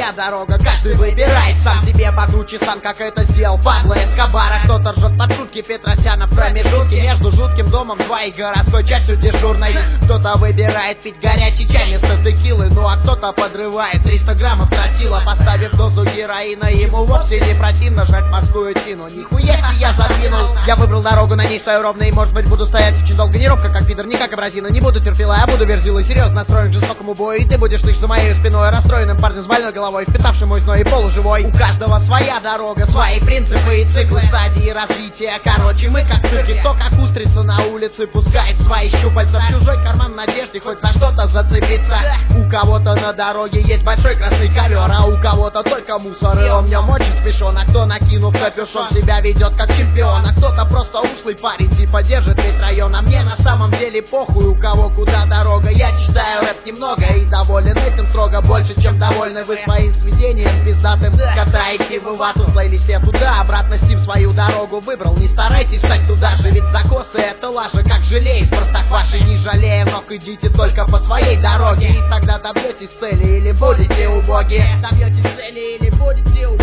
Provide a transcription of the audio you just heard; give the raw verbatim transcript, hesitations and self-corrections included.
своя дорога, каждый выбирает сам себе покруче сам, как это сделал Пабло Эскобар. А кто-то ржет под шутки Петросяна в промежутке между жутким домом два и городской частью дежурной. Кто-то выбирает пить горячий чай вместо текилы, ну а кто-то подрывает триста граммов тротила, поставив дозу героина. Ему вовсе не противно жрать морскую тину. Нихуя себе я задвинул. Я выбрал дорогу, на ней стою ровно, и может быть буду стоять очень долго. Не робко, как пидор, не как абразина. Не буду терпила, а буду верзилой, серьезно настроен к жестокому бою. И ты будешь лишь за моей спиной, расстроенным парнем с больной головой, впитавшим мой зной и полуживой. У каждого своя дорога, свои принципы и циклы, стадии развития. Короче, мы как цирки, кто как устрица на улице пускает свои щупальца в чужой карман в надежде хоть за что-то зацепиться. У кого-то на дороге есть большой красный ковер, а у кого-то только мусор, и он в нем очень спешен. А кто, накинув капюшон, себя ведет как чемпион, а кто-то просто ушлый парень, типа держит весь район. А мне на самом деле похуй, у кого куда дорога. Я читаю рэп немного и доволен этим строго, больше, чем довольны вы своим сведением пиздатым. Катаете вы вату в плейлисте туда, обратно Стим свою дорогу выбрал. Не старайтесь стать туда же, ведь закосы это лажа, как желе из простокваши. Не жалея ног, идите только по своей дороге, и тогда добьетесь цели или будете убоги. Добьетесь цели или будете убоги.